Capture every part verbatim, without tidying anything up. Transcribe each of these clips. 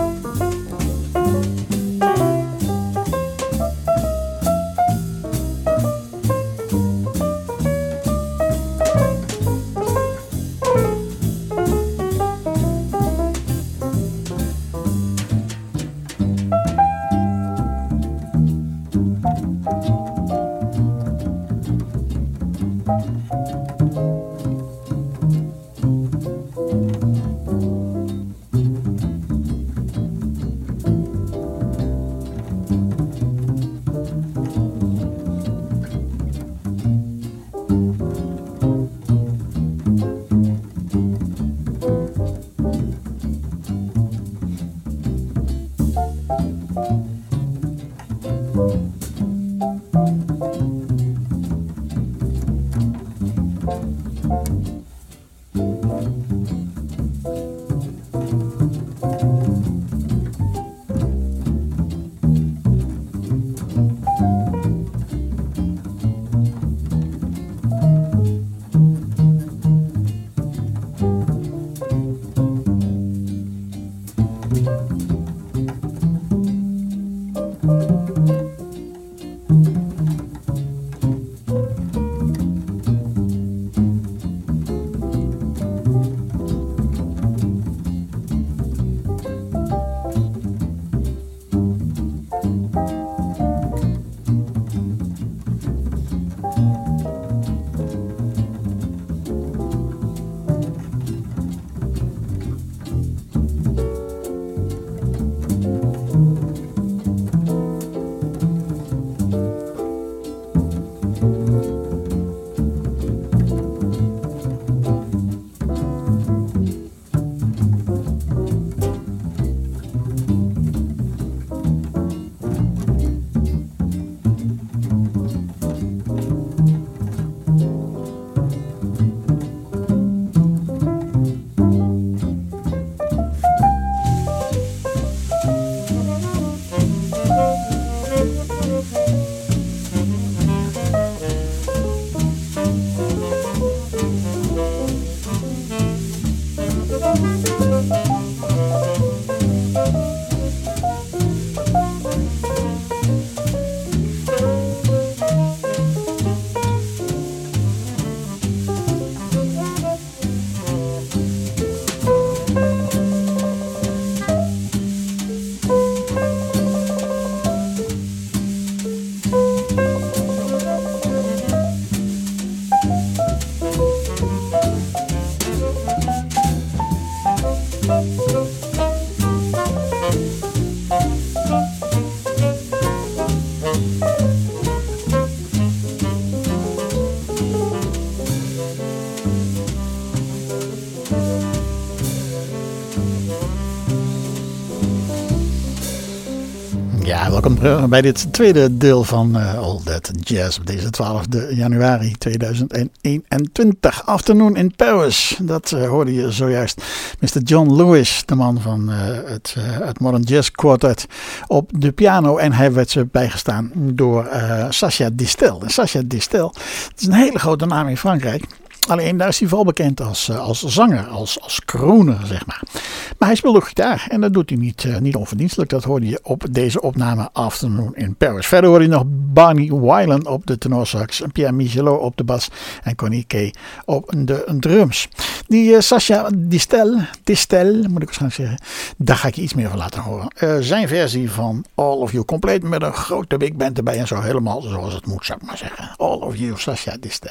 Ja, welkom terug bij dit tweede deel van uh, All That Jazz op deze twaalfde januari tweeduizend eenentwintig. Afternoon in Paris, dat uh, hoorde je zojuist. mister John Lewis, de man van uh, het, uh, het Modern Jazz Quartet, op de piano. En hij werd ze bijgestaan door uh, Sacha Distel. En Sacha Distel, dat is een hele grote naam in Frankrijk. Alleen daar is hij vooral bekend als, als zanger, als, als crooner, zeg maar. Maar hij speelt ook gitaar en dat doet hij niet, uh, niet onverdienstelijk. Dat hoorde je op deze opname Afternoon in Paris. Verder hoorde je nog Barney Weiland op de tenorsax, Pierre Michelot op de bas en Connie Kay op de drums. Die uh, Sacha Distel, Distel, moet ik waarschijnlijk zeggen, daar ga ik je iets meer van laten horen. Uh, zijn versie van All of You, compleet met een grote big band erbij en zo helemaal zoals het moet, zou ik maar zeggen. All of You, Sacha Distel.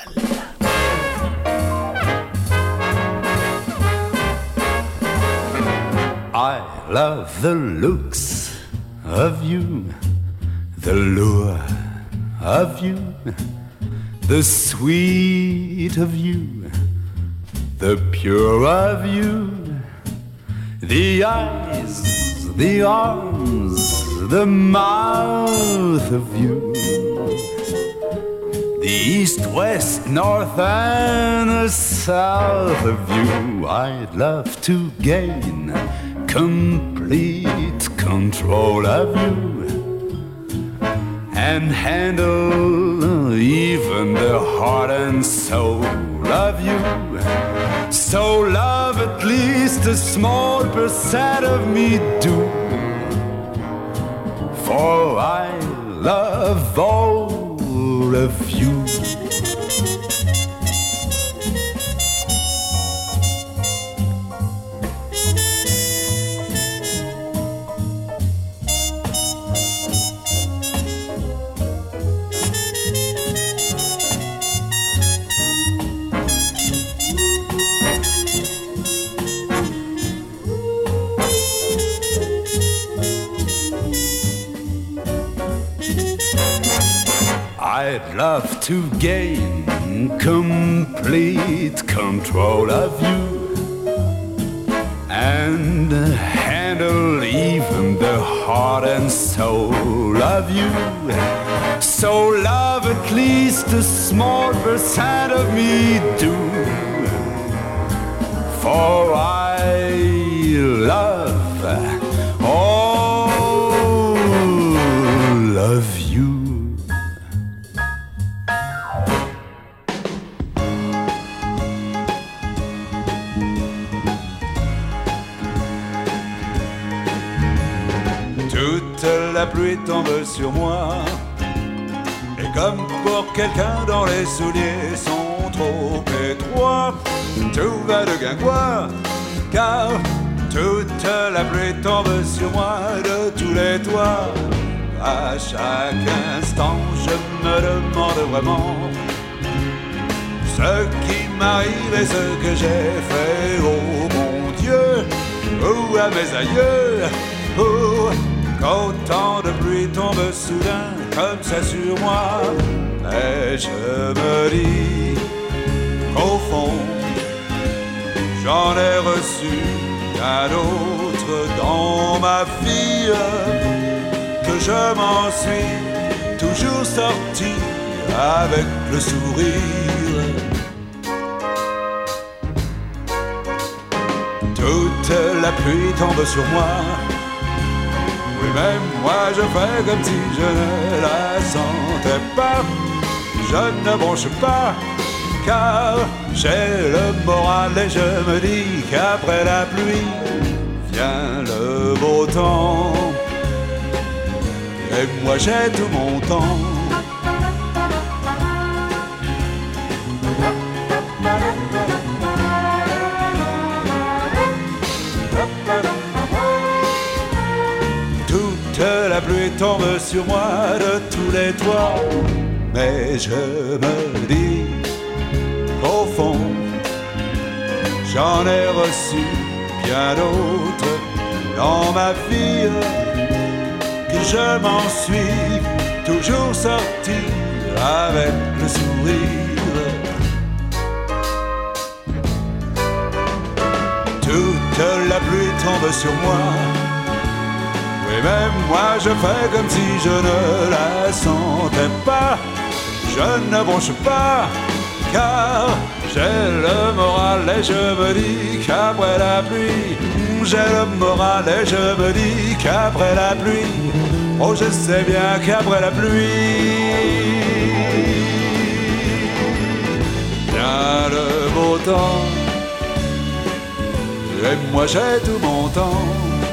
I love the looks of you, the lure of you, the sweet of you, the pure of you, the eyes, the arms, the mouth of you, the east, west, north and the south of you. I'd love to gain complete control of you and handle even the heart and soul of you. So love at least a small percent of me do. I'd love to gain complete control of you and handle even the heart and soul of you. So love at least a small percent of me do, for I love, oh, love you. Toute la pluie tombe sur moi, et comme pour quelqu'un dont les souliers sont trop étroits, tout va de guingois, car toute la pluie tombe sur moi de tous les toits. À chaque instant, je me demande vraiment ce qui m'arrive et ce que j'ai fait. Oh mon Dieu, ou à mes aïeux, oh, qu'autant de pluie tombe soudain comme ça sur moi. Mais je me dis qu'au fond, j'en ai reçu un autre dans ma vie, que je m'en suis toujours sorti avec le sourire. Toute la pluie tombe sur moi, oui même moi je fais comme si je ne la sentais pas. Je ne bronche pas, car j'ai le moral et je me dis qu'après la pluie vient le beau temps. Et moi j'ai tout mon temps. Toute la pluie tombe sur moi de tous les toits, mais je me dis qu'au fond, j'en ai reçu bien d'autres dans ma vie, que je m'en suis toujours sorti avec le sourire. Toute la pluie tombe sur moi, oui même moi je fais comme si je ne la sentais pas. Je ne bronche pas, car j'ai le moral et je me dis qu'après la pluie, j'ai le moral et je me dis qu'après la pluie, oh je sais bien qu'après la pluie vient le beau temps. Et moi j'ai tout mon temps,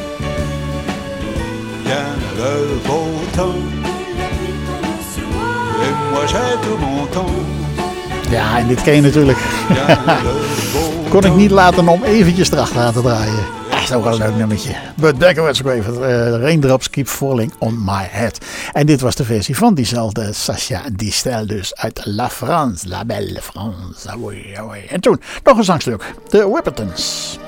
vient le beau temps. Et moi j'ai tout mon temps. Ja, en dit ken je natuurlijk. Kon ik niet laten om eventjes erachteraan te draaien. Dat is ook wel een leuk nummertje. But Deckowitz Graver, uh, Raindrops Keep Falling on My Head. En dit was de versie van diezelfde Sacha Distel, dus uit La France, La Belle France. Ah oui, ah oui. En toen nog een zangstuk, The Whippetons.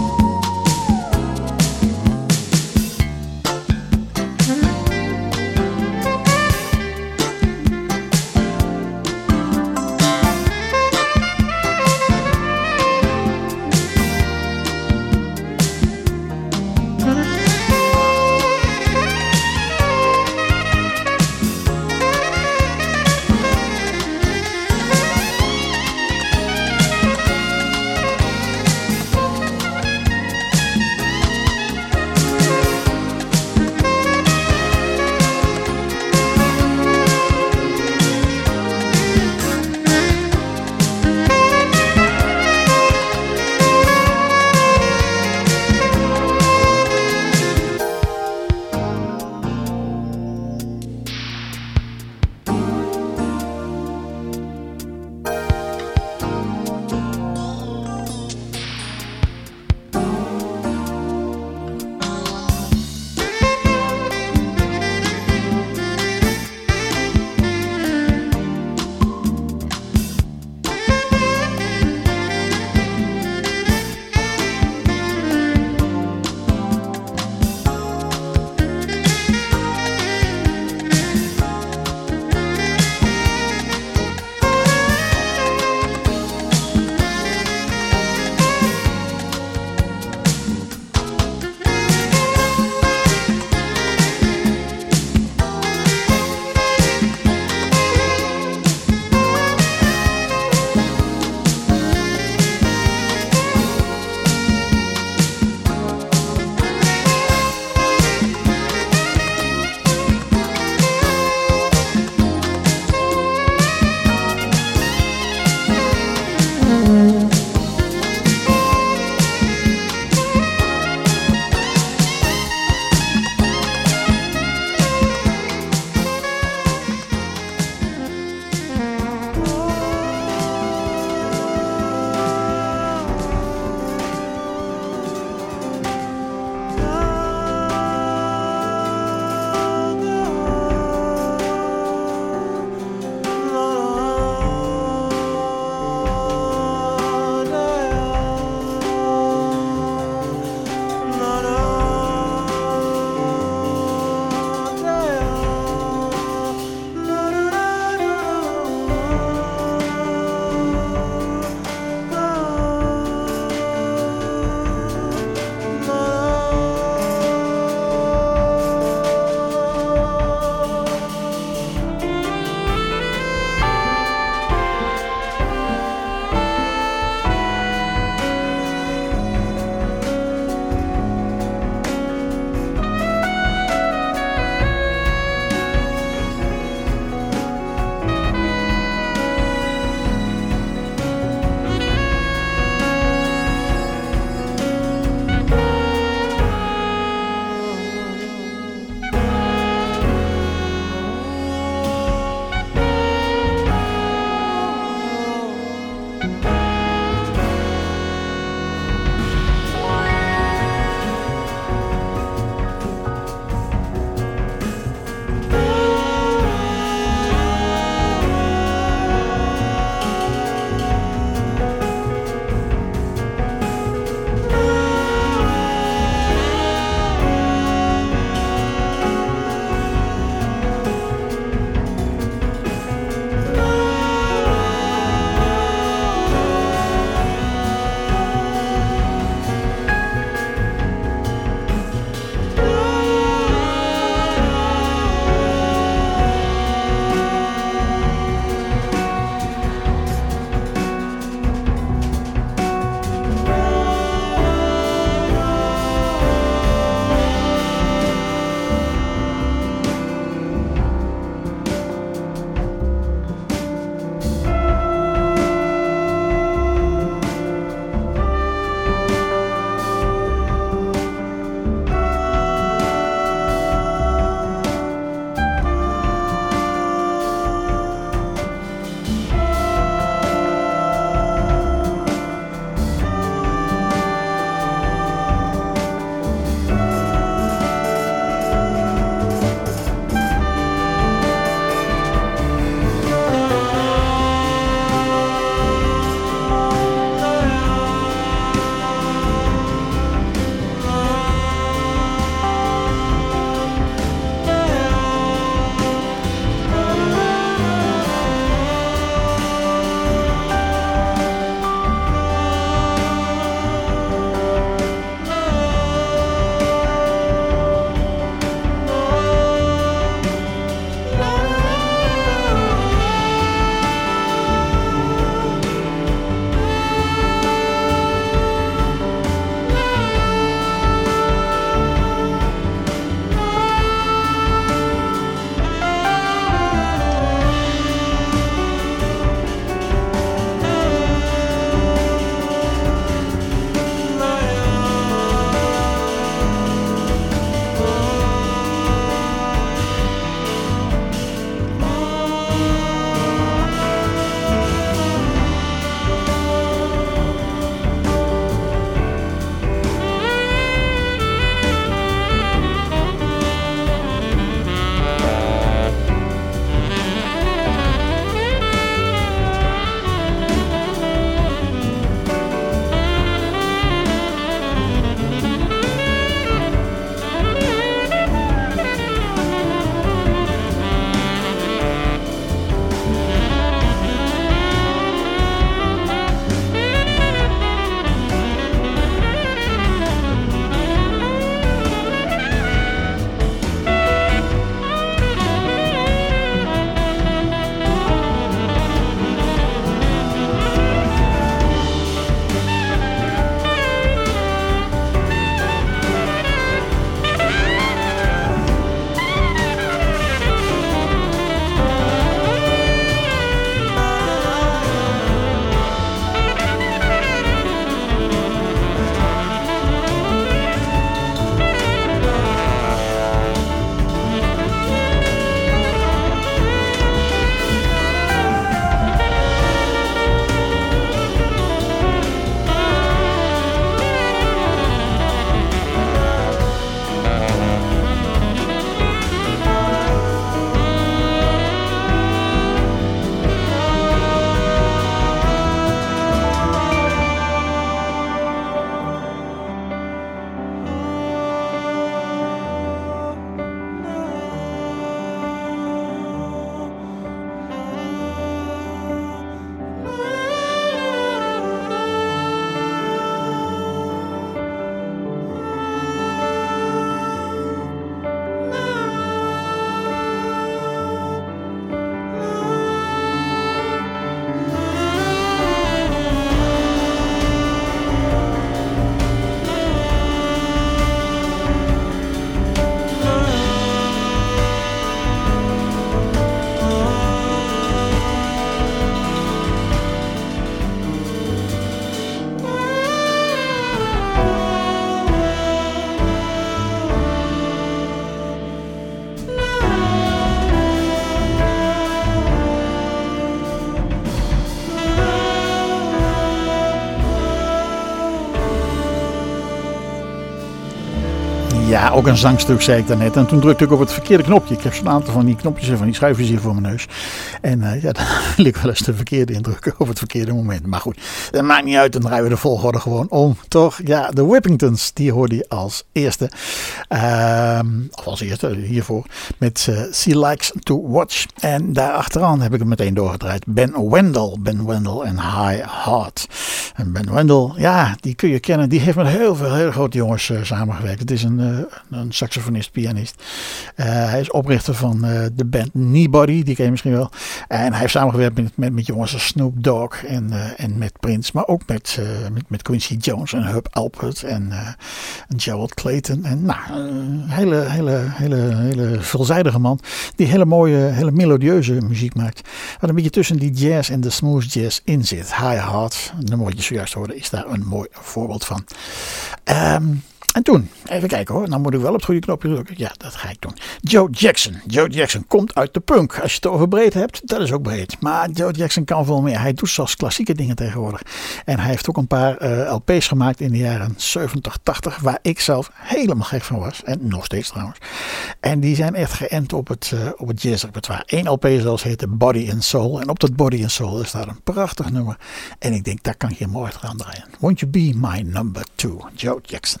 Ja, ook een zangstuk zei ik daarnet. En toen drukte ik op het verkeerde knopje. Ik heb zo'n aantal van die knopjes en van die schuifjes hier voor mijn neus. En uh, ja, dan wil ik wel eens de verkeerde indrukken op het verkeerde moment. Maar goed, dat maakt niet uit. Dan draaien we de volgorde gewoon om. Toch? Ja, de Whippingtons, die hoorde je als eerste. Uh, of als eerste, hiervoor. Met uh, She Likes to Watch. En daarachteraan heb ik hem meteen doorgedraaid. Ben Wendell. Ben Wendell en High Heart. En Ben Wendell, ja, die kun je kennen. Die heeft met heel veel hele grote jongens uh, samengewerkt. Het is een, uh, een saxofonist, pianist. Uh, hij is oprichter van uh, de band Kneebody, die ken je misschien wel. En hij heeft samengewerkt met, met, met jongens als Snoop Dogg en, uh, en met Prince. Maar ook met, uh, met, met Quincy Jones en Herb Alpert en uh, Gerald Clayton. En nou, een hele, hele, hele, hele veelzijdige man. Die hele mooie, hele melodieuze muziek maakt. Wat een beetje tussen die jazz en de smooth jazz in zit. High Heart, de nummer wat je zojuist hoorde, is daar een mooi voorbeeld van. Um, En toen, even kijken hoor, nou moet ik wel op het goede knopje drukken. Ja, dat ga ik doen. Joe Jackson. Joe Jackson komt uit de punk. Als je het over breed hebt, dat is ook breed. Maar Joe Jackson kan veel meer. Hij doet zelfs klassieke dingen tegenwoordig. En hij heeft ook een paar uh, L P's gemaakt in de jaren zeventig, tachtig. Waar ik zelf helemaal gek van was. En nog steeds trouwens. En die zijn echt geënt op het, uh, op het jazzrepertoire. Eén L P zelfs heette Body and Soul. En op dat Body and Soul is daar een prachtig nummer. En ik denk, daar kan ik je mooi gaan draaien. Won't you be my number two? Joe Jackson.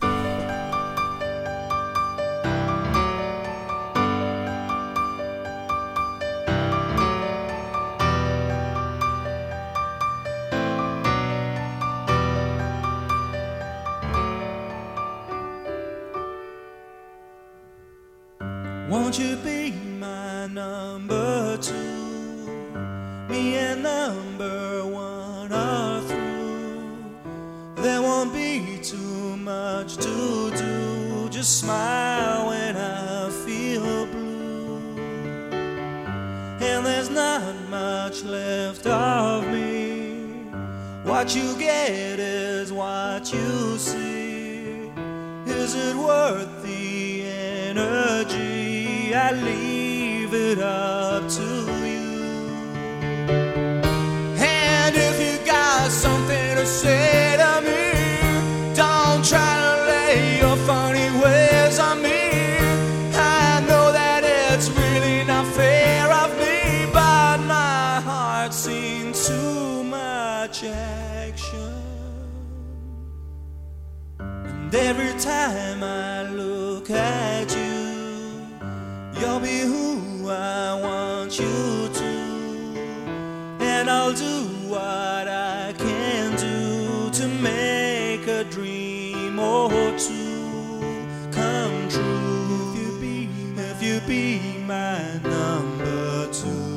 Won't you be my number two? Me and number one are through. There won't be too much to do. Just smile when I feel blue. And there's not much left of me. What you get is what you see. Is it worth the energy? I leave it up to you. And if you got something to say to me, don't try to lay your funny ways on me. I know that it's really not fair of me, but my heart's seen too much action. And every time I look at you, you'll be who I want you to. And I'll do what I can do to make a dream or two come true. If you be, if you be my number two.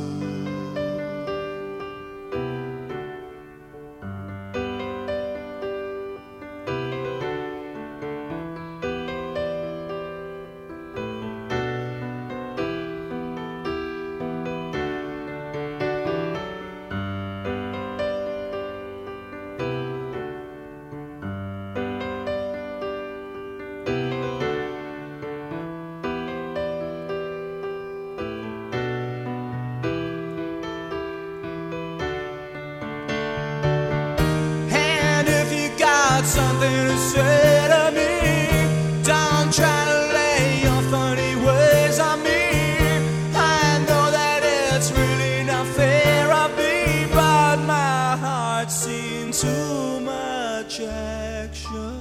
Something to say to me, don't try to lay your funny ways on me. I know that it's really not fair of me, but my heart's seen too much action.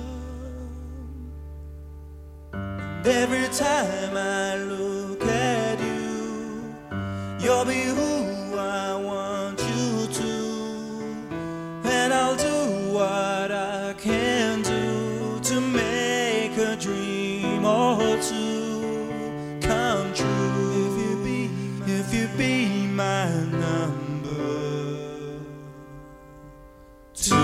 And every time I look at you, you'll be who I want you to. And I'll do what I can do to make a dream or two come true. If you be, if you be my number two.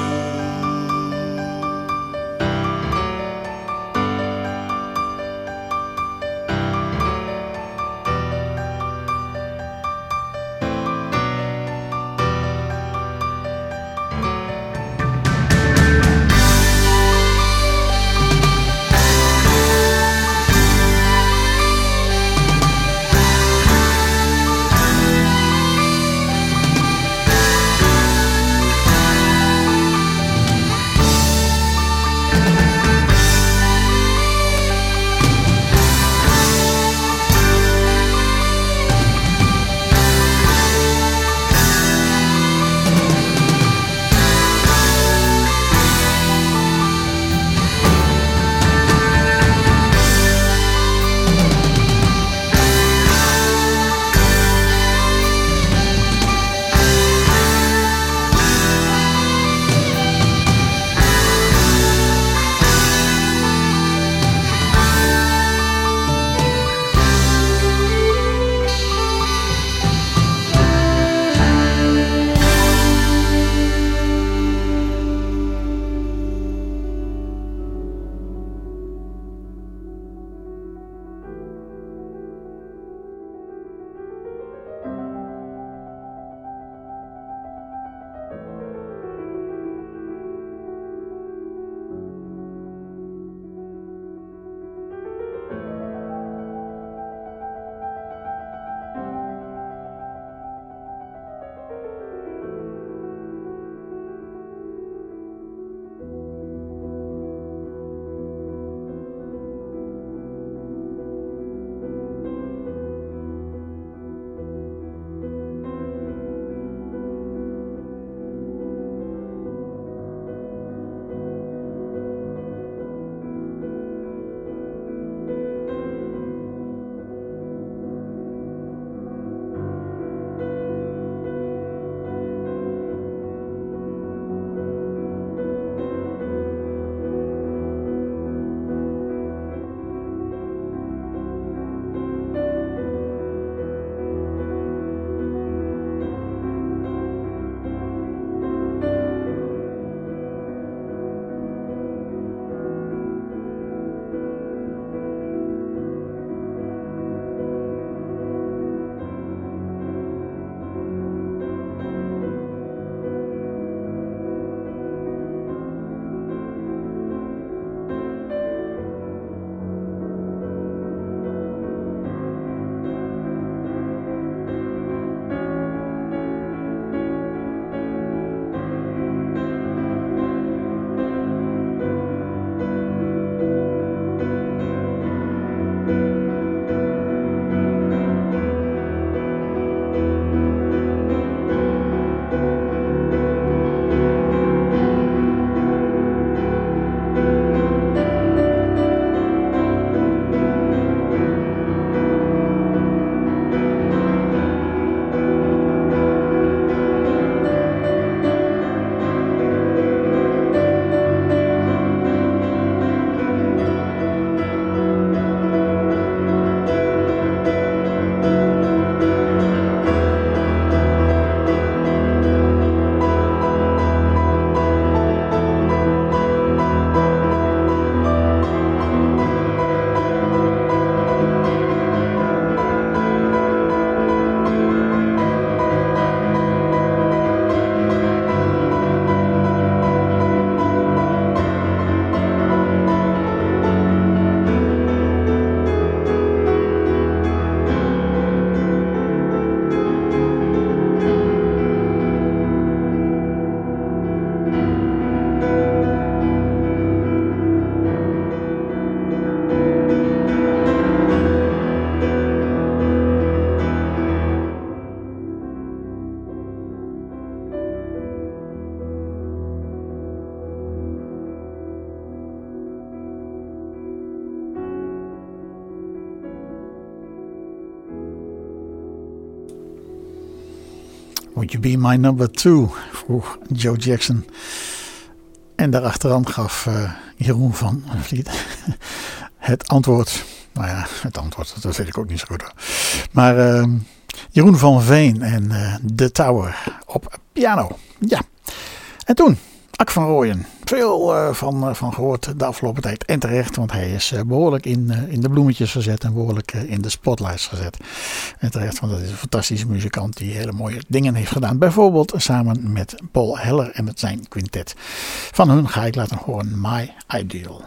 Would You Be My Number Two, vroeg Joe Jackson. En daarachteraan gaf uh, Jeroen van Vliet het antwoord. Nou ja, het antwoord, dat weet ik ook niet zo goed hoor. Maar uh, Jeroen van Veen en uh, The Tower op piano. Ja. En toen, Ak van Rooyen. Veel uh, van, uh, van gehoord de afgelopen tijd. En terecht, want hij is uh, behoorlijk in, uh, in de bloemetjes gezet. En behoorlijk uh, in de spotlights gezet. En terecht, want dat is een fantastische muzikant die hele mooie dingen heeft gedaan. Bijvoorbeeld samen met Paul Heller en het zijn quintet. Van hun ga ik laten horen My Ideal.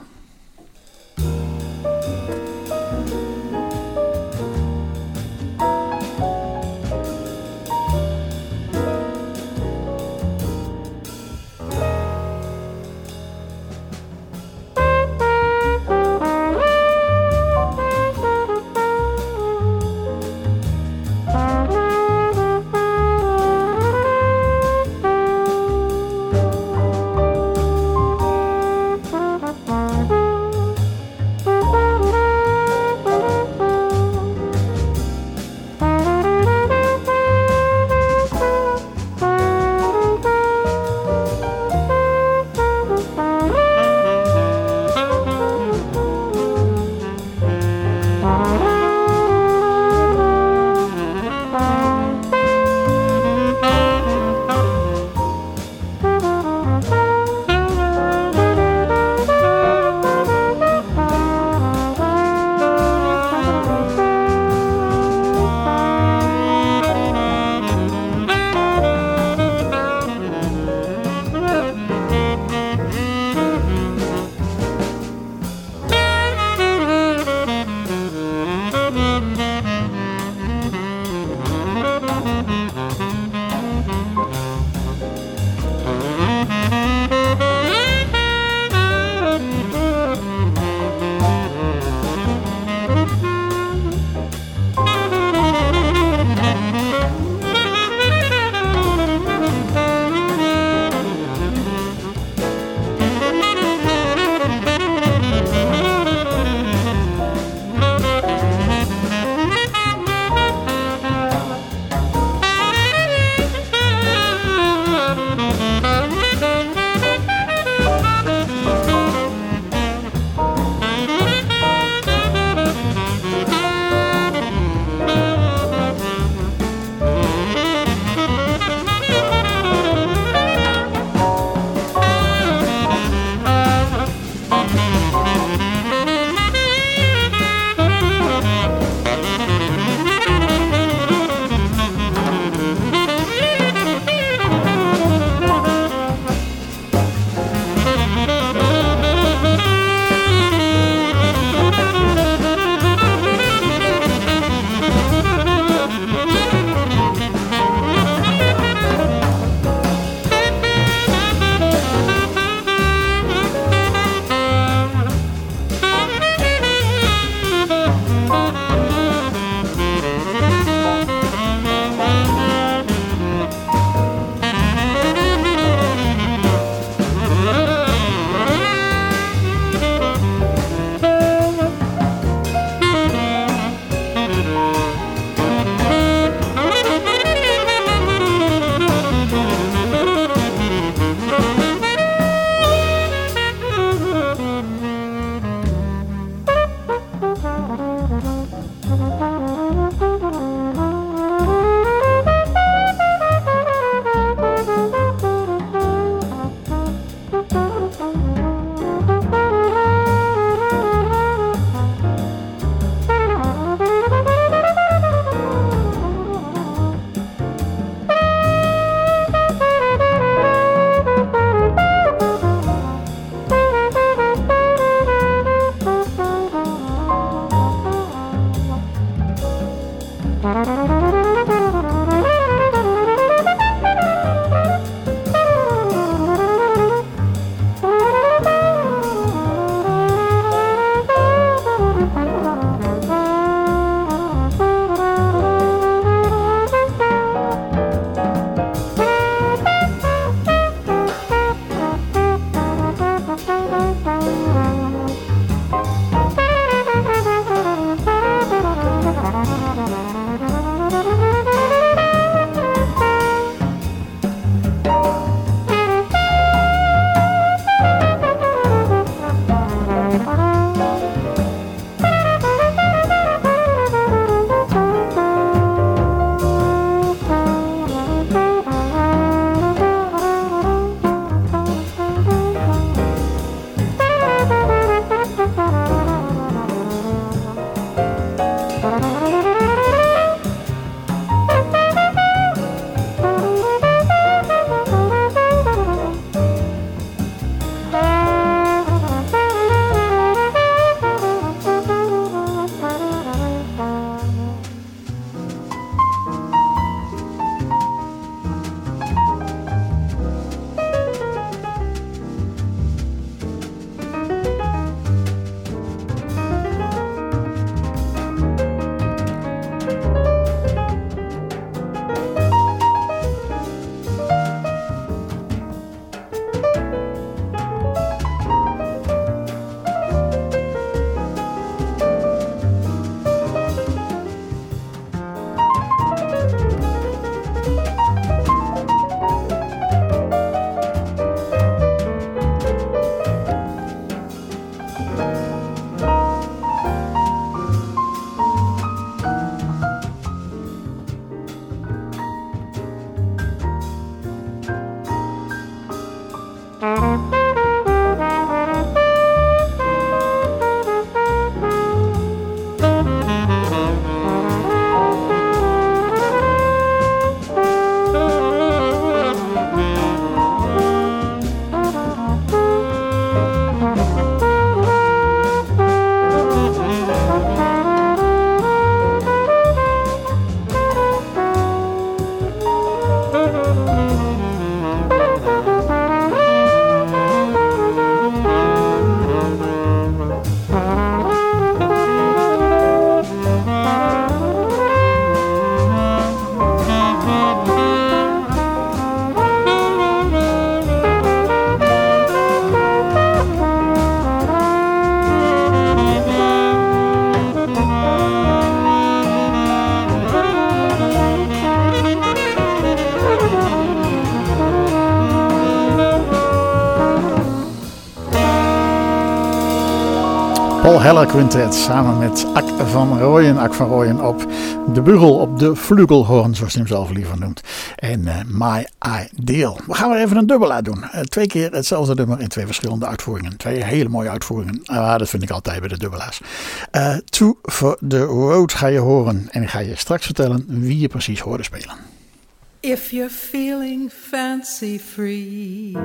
Paul Heller Quintet samen met Ak van Rooyen. Ak van Rooyen op de bugel, op de flugelhoorn, zoals hij hem zelf liever noemt. En uh, My Ideal. We gaan weer even een dubbelaar doen. Uh, twee keer hetzelfde nummer in twee verschillende uitvoeringen. Twee hele mooie uitvoeringen. Uh, dat vind ik altijd bij de dubbelaars. Uh, Two for the Road ga je horen. En ik ga je straks vertellen wie je precies hoorde spelen. If you're feeling fancy free,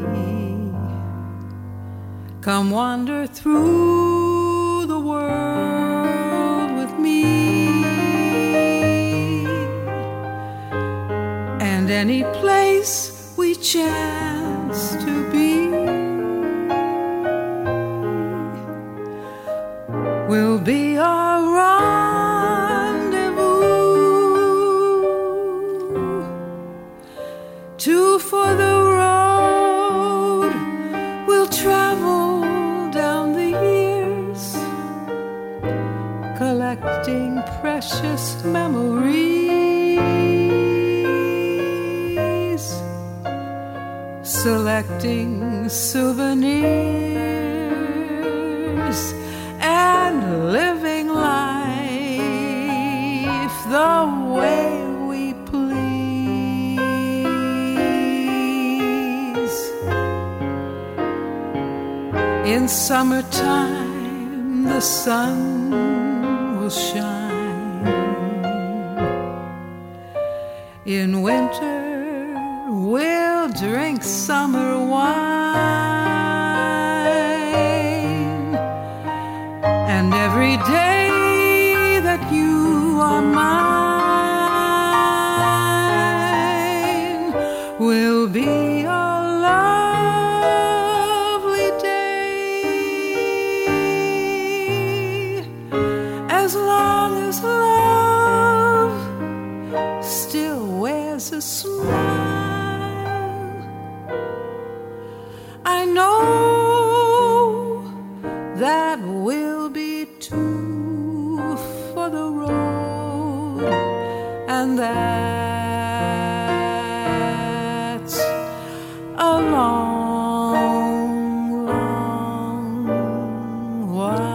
come wander through the world with me, and any place we chance to be will be our rendezvous. Two for the road, we'll travel down the years, collecting precious memories, selecting souvenirs, and living life the way we please. In summertime the sun will shine, in winter we'll drink summer wine, and every day that you are mine will be a lovely day, as long as love still wears a smile. I know that we'll be two for the road, and that's a long, long while.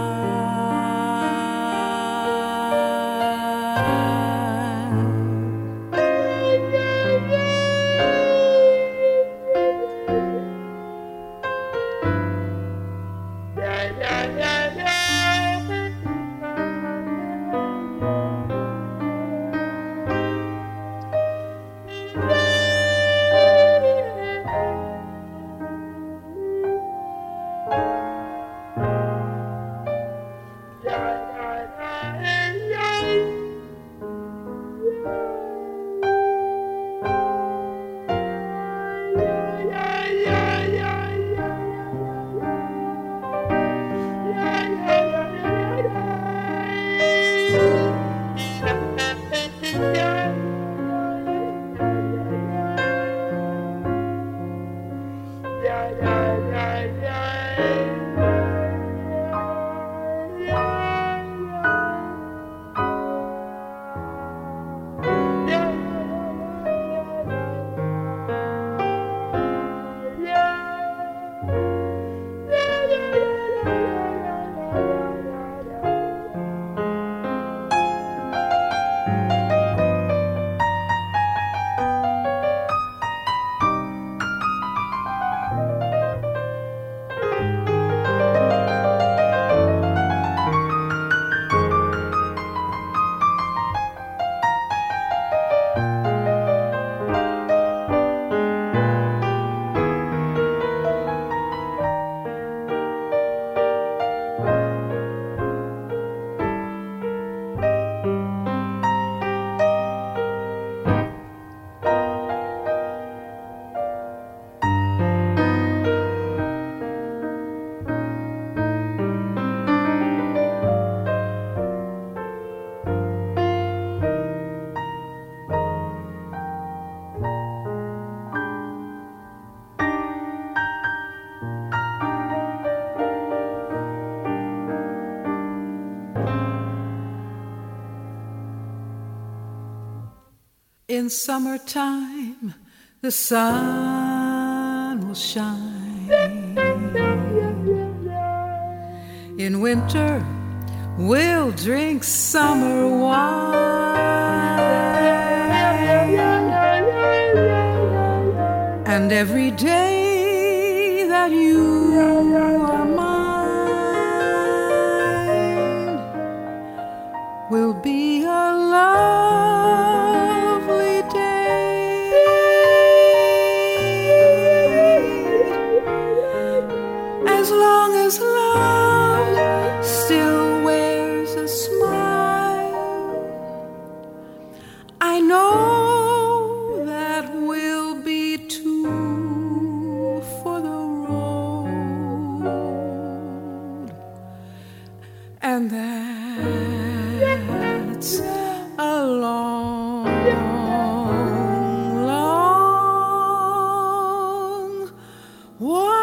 In summertime, the sun will shine, In winter, we'll drink summer wine. And every day that you are mine will be a lovely day. As long as love still wears a smile, I know that we'll be two for the road, and that's a long, long while.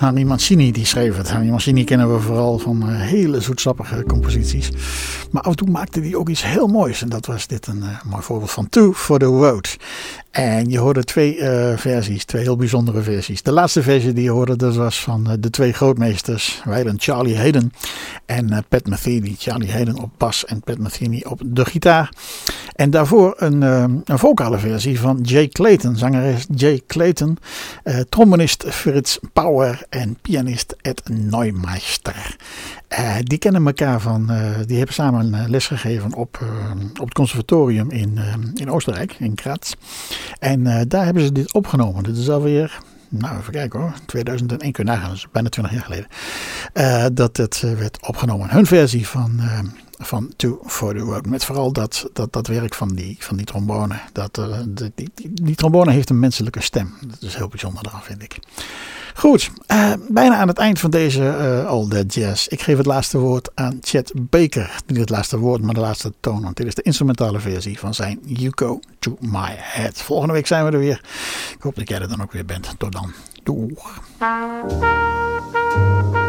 Henry Mancini die schreef het. Henry Mancini kennen we vooral van uh, hele zoetsappige composities. Maar af en toe maakte hij ook iets heel moois. En dat was dit een uh, mooi voorbeeld van Two for the Road. En je hoorde twee uh, versies, twee heel bijzondere versies. De laatste versie die je hoorde, dat was van uh, de twee grootmeesters. Wijlen Charlie Haden en uh, Pat Metheny. Charlie Haden op bas en Pat Metheny op de gitaar. En daarvoor een, uh, een vocale versie van Jay Clayton. Zangeres Jay Clayton. Uh, trombonist Fritz Power en pianist Ed Neumeister. Uh, die kennen elkaar van, uh, die hebben samen uh, lesgegeven op, uh, op het conservatorium in, uh, in Oostenrijk, in Graz. En uh, daar hebben ze dit opgenomen. Dit is alweer, nou even kijken hoor, tweeduizend één, kun je nagaan, dat is bijna twintig jaar geleden. Uh, dat het uh, werd opgenomen. Hun versie van, uh, van Two for the Road. Met vooral dat, dat, dat werk van die, van die trombone. Dat, uh, die, die, die, die trombone heeft een menselijke stem. Dat is heel bijzonder eraan, vind ik. Goed, uh, bijna aan het eind van deze uh, All That Jazz. Ik geef het laatste woord aan Chet Baker. Niet het laatste woord, maar de laatste toon. Want dit is de instrumentale versie van zijn You Go To My Head. Volgende week zijn we er weer. Ik hoop dat jij er dan ook weer bent. Tot dan. Doeg.